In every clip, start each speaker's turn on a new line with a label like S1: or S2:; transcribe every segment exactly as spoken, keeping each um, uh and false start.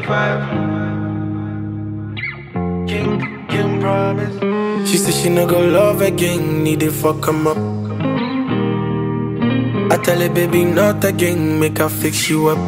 S1: five. King, King promise.
S2: She said she no go love again, need to fuck him up. I tell her baby not again, make her fix you up.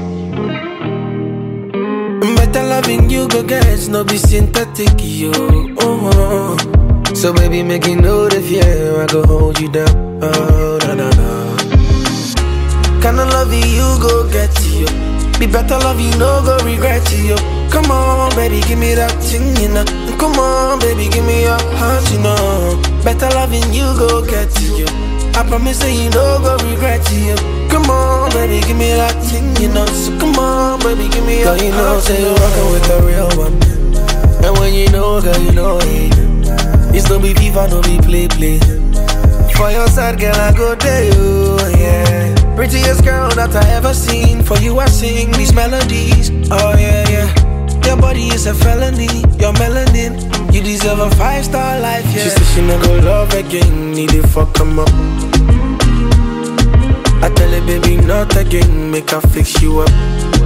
S2: Better loving you go get, no be synthetic, yo. Oh, oh. So baby make you know the fear, I go hold you down. Oh, na na na. Kinda love you go get you. Be better love you, no go regret you. Come on, baby, give me that thing, you know. Come on, baby, give me your heart, you know. Better loving you go get you. I promise that you no go regret you. Come on, baby, give me that thing, you know. So come on, baby, give me your heart, you know. Say you're rockin' with the real one. And when you know, girl, you know it. It's no be FIFA, no be play, play. For your side, girl, I go there, you, yeah. Prettiest girl that I ever seen. For you I sing these melodies. Oh yeah, yeah. Your body is a felony. Your melanin, you deserve a five-star life, yeah. She said she no go love again, need to fuck him up. I tell her baby not again, make her fix you up.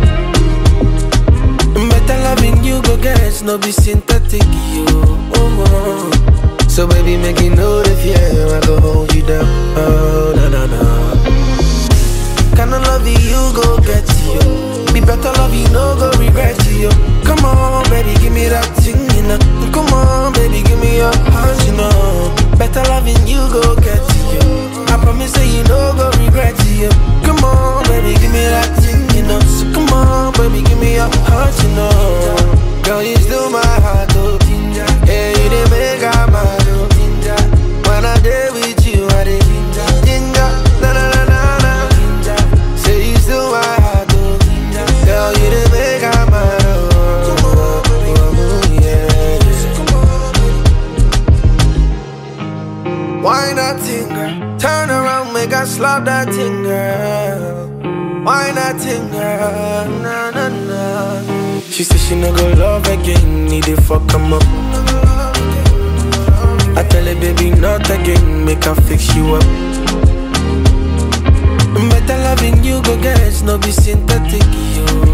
S2: Better loving you go get, no be synthetic, you. Oh, oh. So baby make you know the fear, I go hold you down. Oh, na na na. Kinda love you go get you. Be better love you, no go regret you. Come on, baby, give me that thing, you know. Come on, baby, give me your heart, you know. Better loving you go get you. I promise that you no go regret you. Come on, baby, give me that thing, you know. So come on, baby, give me your heart, you know. Girl, you still my heart, oh. Yeah, you didn't make her mad, oh. When I day with you, I did ginger, na na na na na. Say you still my heart, oh. Girl, you didn't make her mad, oh. Why not thing, girl? Turn around, make us slap that thing, girl. Why not thing, girl? Na na na. She said she no go love again, need to fuck him up. I tell her baby not again, make her fix you up. Better loving you go get, no be synthetic, yo.